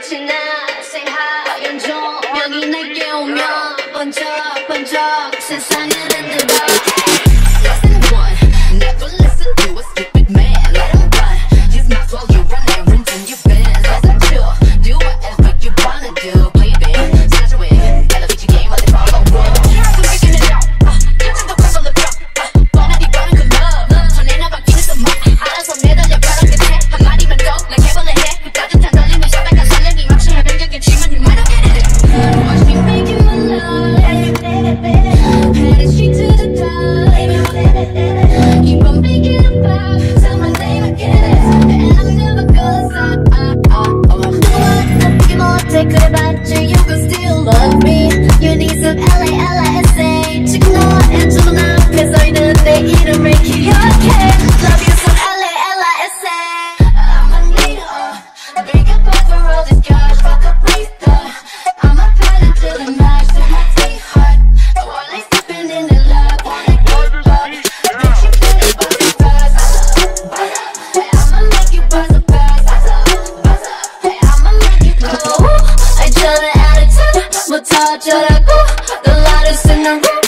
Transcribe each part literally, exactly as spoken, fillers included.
혹시나 새하얀 조명이 내게 오면 번쩍번쩍 세상을 흔들어. Listen one, never listen to a stupid man. Let him run, his mouth while you run errands in your Benz. Listen two, do whatever you wanna do. Play it big, snatch a win, elevate your game while they follow rules. I'm making it out, catching the cross on the block. 뻔하디 뻔한 그 love, 전에나 바뀌는 그 맘. 알아서 내달려 벼랑 끝에 한마디만 더 난 해볼래 해. 그 따뜻한 떨림을 샤백한 설레기 막시 해변경겠지만 you might not get it. Watch me making my love, headed straight to the top. Keep on making it pop, tell my name again, and I'm never gonna stop. No one 어떻게 못해 그래봤자 you can still love me. You need some L A L I S A. 지금 너의 두 눈 앞에 서있는 내 이름을 기억해. Love you some L A L I S A. I'm a leader, big up for all this cash. Fuck a breather, I'm a pedal to the max. To my T-heart, while I'm stepping in the love, wanna get up. Bitch, you better buzz it fast. Hey, I'ma make you buzz it fast. Hey, I'ma make you go. I tell the attitude, 못 터져라고. The loudest in the room.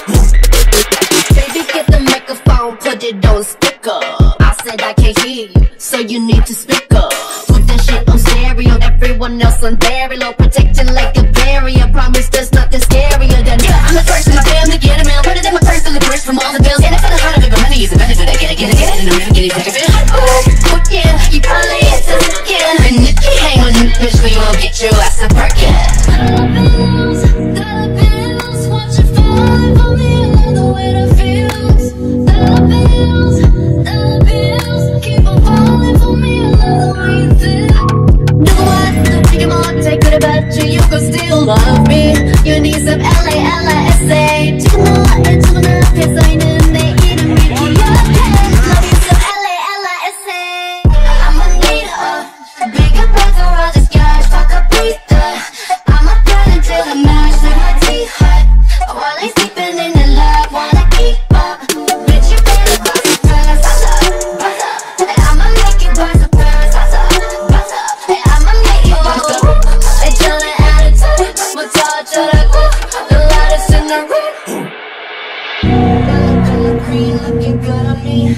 Baby, get the microphone, put it on speaker. I said I can't hear you, so you need to speak up. Put that shit on stereo, everyone else on very low, protecting like a barrier. Promise there's nothing scarier than yeah, I'm the first in my family, get a mail. Put it in my purse, feel the push from all the bills. And I feel the heart of it, but money isn't better. I get it, get it, get it, and I'm never getting back. I feel hot, oh, yeah, you probably hit the skin. And if you hang on this bitch, we will get your ass a perkin. Dollar bills, dollar bills, watch it fall for me. I love the way that feels. Dollar bills, dollar bills, keep on falling for me. I love the way you feel. 누구와도 비교 못해 그래봤자 you can still love me. You need some L A L I S A. 지금 너의 두 눈 앞에 서있는 내 이름을 기억해. Love you some L A L I S A. I'm a leader, big up for all this cash. Fuck a breather, I'm a pedal to the max. Like my T-heart, while I'm sleeping in the love, wanna keep up. Bitch, you better buzz it fast. Hey, I'ma make you buzz it fast. Hey, I'ma make you buzz it fast. They tell the attitude, 못 터져라고. The loudest in the room. Color, color green, looking good on me.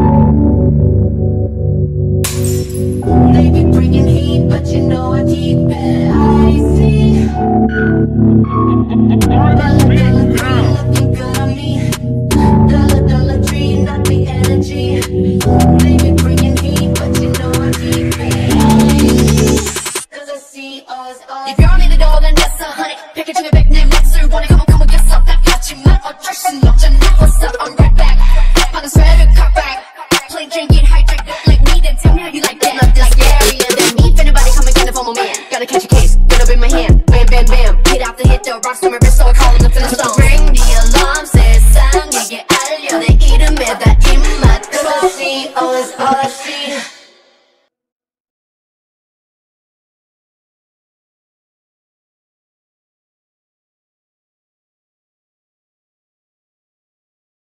They be bringing heat, but you know I keep it icy. Dollar, dollar green, looking good on me. Dollar, dollar dream, not the energy. They be bringing heat, but you know I keep it icy. Cause I see us all. If you're needed all, then that's a honey. Pick it to me back, name next to one. Come on, come on, get up. That got you mad. 어쩔 순 없잖아. What's up? I'm right back. On the sweater, cut back. Plain drink, get hijacked. Like me, then tell me how you like that. Not this scarier than me. If anybody come and get it for my man, gotta catch a case. Gotta be my hand. Bam, bam, bam. Hit out the hit, the rocks to my wrist, so I call him the finish song. Ring the alarm, 세상에게 알려 내 이름에다 입맛. Cause I see, oh, it's all I see.